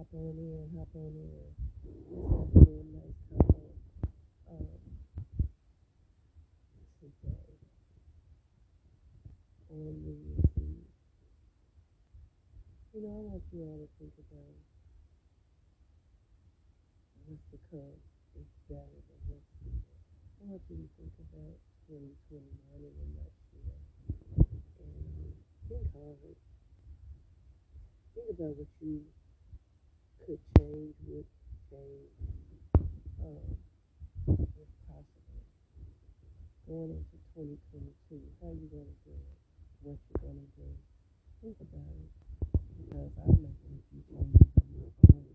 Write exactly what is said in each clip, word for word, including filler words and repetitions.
on in, hop on in. Let's have a real nice convo um, today on New Year's Eve. You know, I want you all to think about what's to come. It's better than what's here. I want you to think about twenty twenty-one in a nutshell. And think hard. Think about what you could change, would change, um, if possible. Going into twenty twenty-two, how you going to do it? What you're going to do? Think about it. Because I'm making a few changes on my own.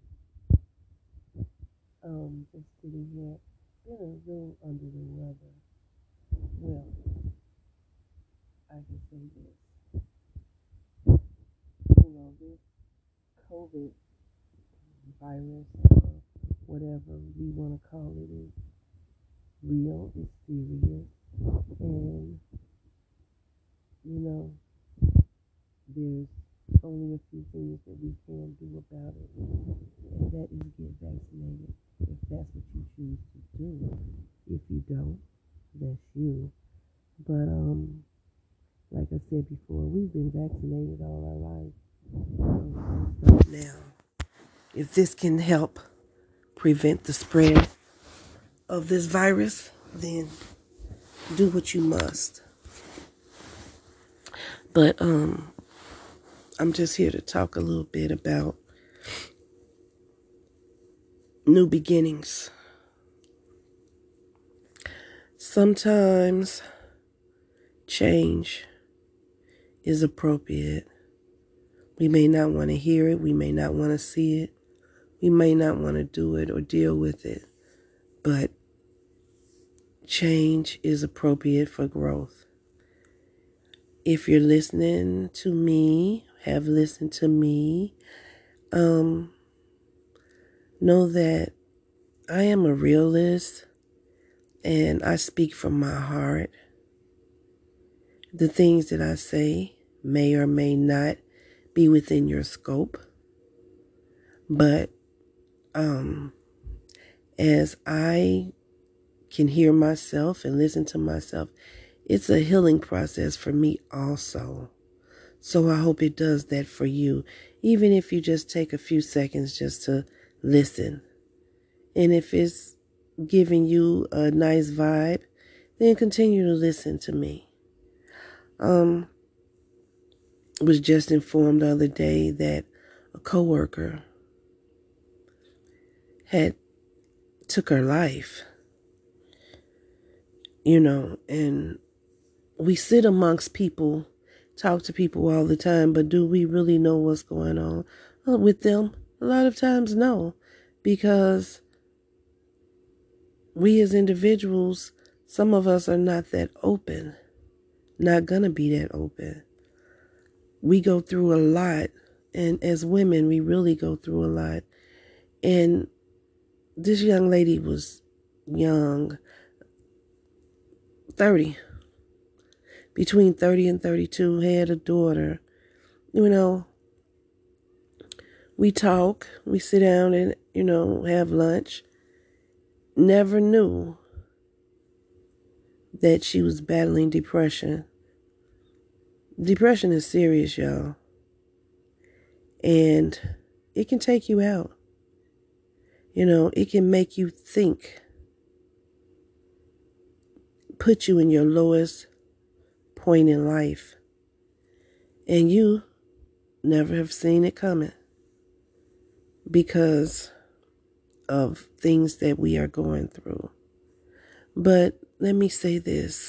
Um, just sitting here, you know, a little under the weather. Well, I can say this. You know, this COVID virus or whatever we want to call it is real, it's serious, and you know, there's only a few things that we can do about it, and that is get vaccinated if that's what you choose to do. If you don't, that's you. But um, like I said before, we've been vaccinated all our life. So now, if this can help prevent the spread of this virus, then do what you must. But um, I'm just here to talk a little bit about new beginnings. Sometimes change is appropriate. We may not want to hear it. We may not want to see it. We may not want to do it or deal with it. But change is appropriate for growth. If you're listening to me, have listened to me, um, know that I am a realist and I speak from my heart. The things that I say may or may not be within your scope, but um, as I can hear myself and listen to myself, it's a healing process for me also. So I hope it does that for you, even if you just take a few seconds just to listen. And if it's giving you a nice vibe, then continue to listen to me. Um, was just informed the other day that a coworker had took her life, you know, and we sit amongst people, talk to people all the time, but do we really know what's going on uh, with them? A lot of times, no, because we as individuals, some of us are not that open, not gonna be that open. We go through a lot, and as women, we really go through a lot. And this young lady was young, thirty, between thirty and thirty-two, had a daughter. You know, we talk, we sit down and, you know, have lunch. Never knew that she was battling depression. Depression is serious, y'all. And it can take you out. You know, it can make you think, put you in your lowest point in life. And you never have seen it coming because of things that we are going through. But let me say this.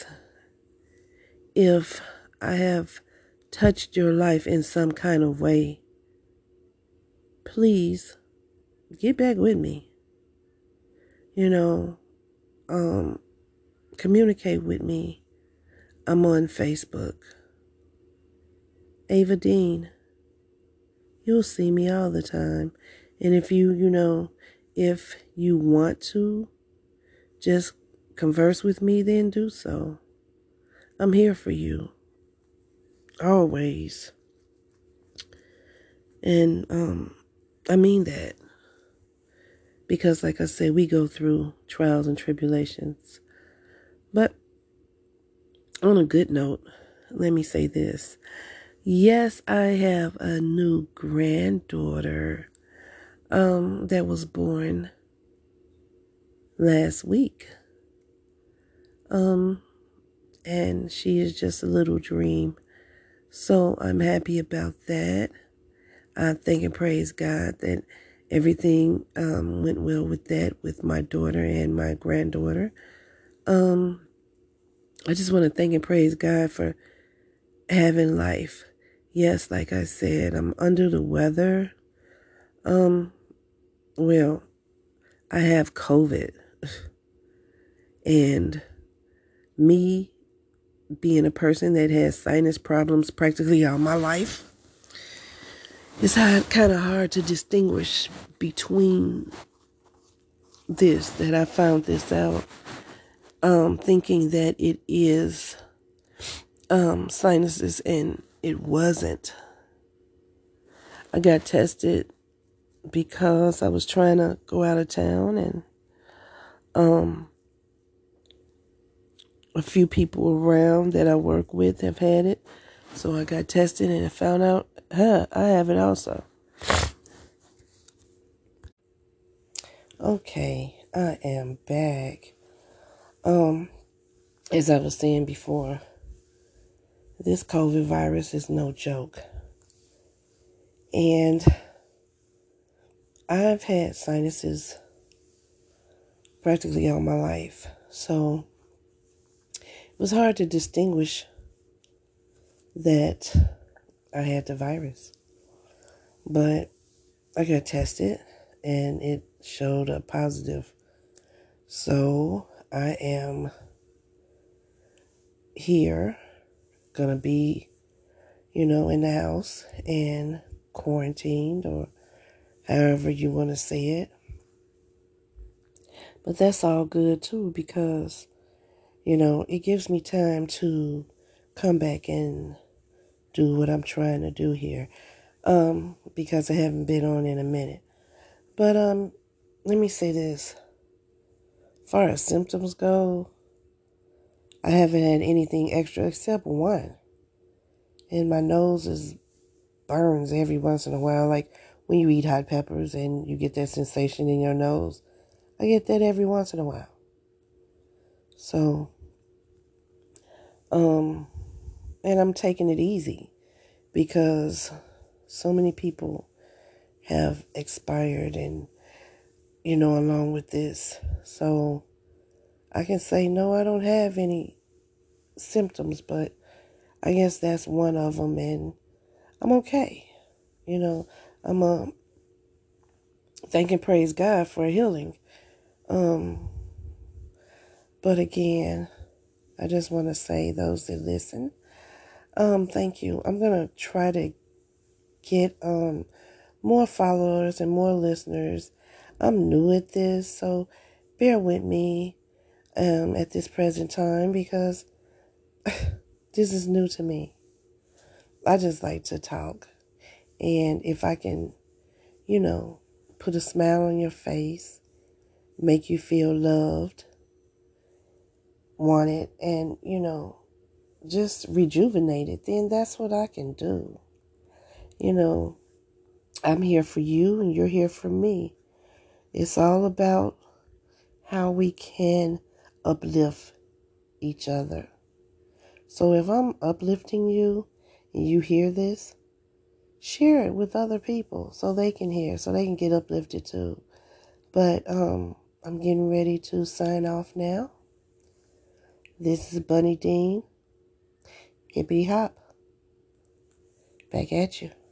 If I have touched your life in some kind of way, please get back with me. You know, um, communicate with me. I'm on Facebook. Ava Dean. You'll see me all the time. And if you, you know, if you want to just converse with me, then do so. I'm here for you. Always. And um, I mean that. Because, like I said, we go through trials and tribulations. But on a good note, let me say this. Yes, I have a new granddaughter um, that was born last week. Um, and she is just a little dream. So I'm happy about that. I thank and praise God that everything um, went well with that, with my daughter and my granddaughter. Um, I just want to thank and praise God for having life. Yes, like I said, I'm under the weather. Um, well, I have COVID. And me being a person that has sinus problems practically all my life, it's kind of hard to distinguish between this, that I found this out, um, thinking that it is um, sinuses, and it wasn't. I got tested because I was trying to go out of town, and um, a few people around that I work with have had it. So I got tested and I found out, huh, I have it also. Okay, I am back. Um, as I was saying before, this COVID virus is no joke. And I've had sinuses practically all my life. So it was hard to distinguish that I had the virus. But I got tested and it showed a positive. So I am here, gonna be, you know, in the house and quarantined, or however you want to say it. But that's all good too, because, you know, it gives me time to come back and do what I'm trying to do here. Um, because I haven't been on in a minute. But um, let me say this. As far as symptoms go, I haven't had anything extra except one. And my nose is burns every once in a while, like when you eat hot peppers and you get that sensation in your nose. I get that every once in a while. So, um, and I'm taking it easy because so many people have expired, and, you know, along with this. So I can say, no, I don't have any symptoms, but I guess that's one of them, and I'm okay. You know, I'm uh, thank and praise God for healing. Um, but again, I just want to say, those that listen, um, thank you. I'm going to try to get um more followers and more listeners. I'm new at this, so bear with me um at this present time, because this is new to me. I just like to talk. And if I can, you know, put a smile on your face, make you feel loved, wanted, and, you know, just rejuvenated, then that's what I can do. You know, I'm here for you and you're here for me. It's all about how we can uplift each other. So if I'm uplifting you and you hear this, share it with other people so they can hear, so they can get uplifted too. But um, I'm getting ready to sign off now. This is Bunny Dean. Hippity hop. Back at you.